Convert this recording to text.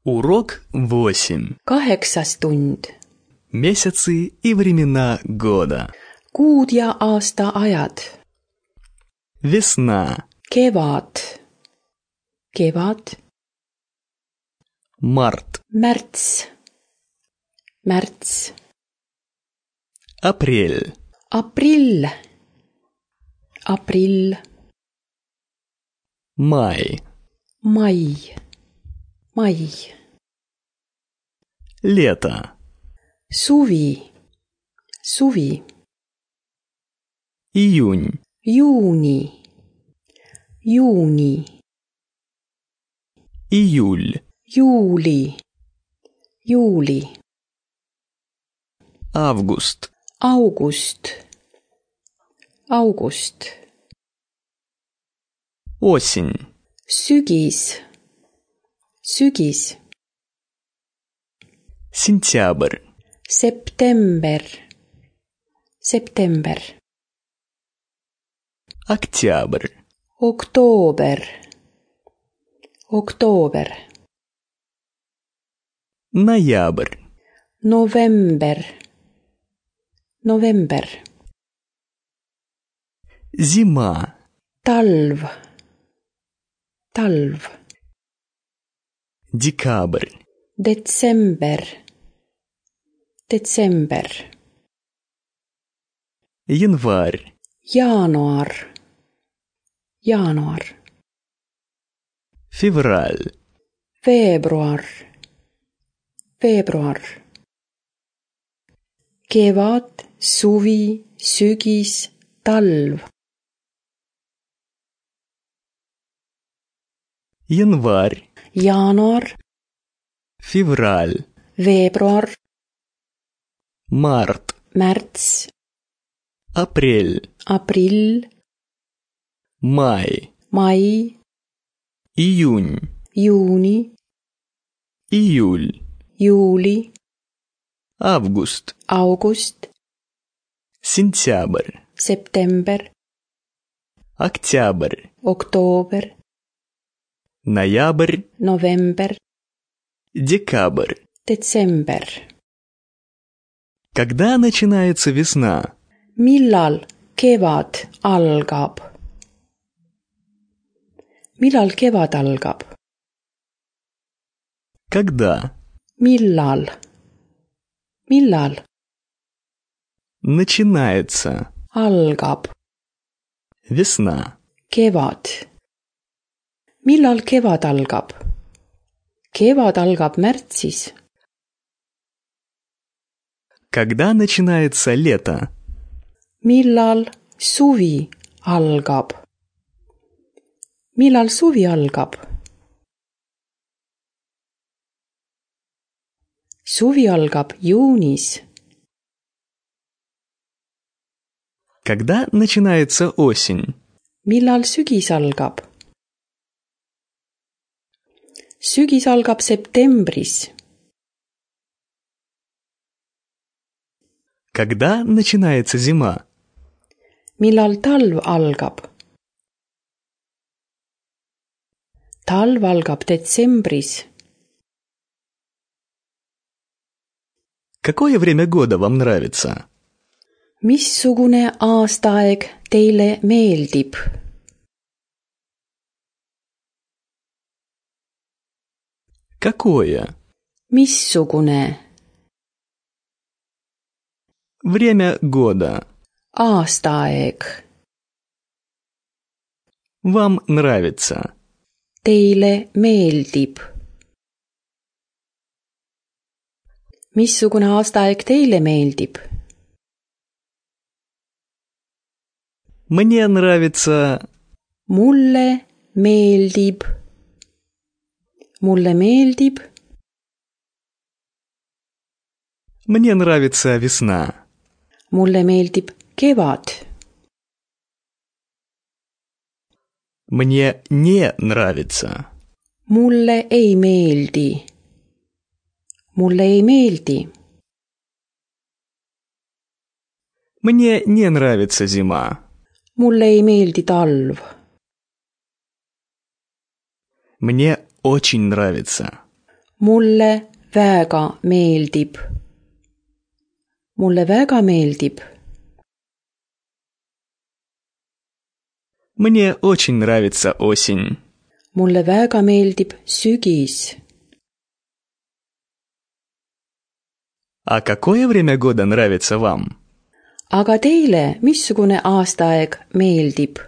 Урок 8. 8. tund. Месяцы и времена года. Kuud ja aastaajad. Весна. Kevad. Kevad. Март. Märts. Märts. Апрель. Aprill. Aprill. Май. Mai. Mai. Лето. Suvi. Suvi. Июнь. Juuni. Juuni. Июль. Juuli. Juuli. Август. August. August. Осень. Sügis. Sügis. Сентябрь. September. September. Октябрь. Oktoober. Oktoober. Ноябрь. November. November. Зима. Talv. Talv. Декабрь. Detsember. Detsember. Январь. Jaanuar. Jaanuar. Февраль. Veebruar. Veebruar. Kevad, suvi, sügis, talv. Январь. Jaanuar, Февраль. veebruar, Март. märts, Апрель. aprill, Май. mai, Июнь. juuni, Июль. juuli, Август. august, Сентябрь. september, Октябрь. oktoober, Ноябрь. november, Декабрь. detsember. Когда начинается весна? Millal kevad algab? Millal kevad algab? Когда? Millal? Millal Начинается. algab Весна. kevad? Millal kevad algab? Kevad algab märtsis. Когда начинается лето? Millal suvi algab? Millal suvi algab? Suvi algab juunis. Когда начинается осень? Millal sügis algab? Sügis algab septembris. Когда начинается зима? Millal talv algab? Talv algab detsembris. Какое время года вам нравится? Missugune aastaaeg teile meeldib? Какое? Missugune Время года. aastaaeg Вам нравится. teile meeldib? Missugune aastaaeg teile meeldib? Мне нравится. Mulle meeldib. Mulle meeldib. Мне нравится весна. Mulle meeldib kevad. Мне не нравится. Mulle ei meeldi. Mulle ei meeldi. Мне не нравится зима. Mulle ei meeldi talv. Мне очень нравится. mulle väga meeldib. Mulle väga meeldib. Мне очень нравится осень. Mulle väga meeldib sügis. А какое время года нравится вам? Aga teile missugune aastaaeg meeldib?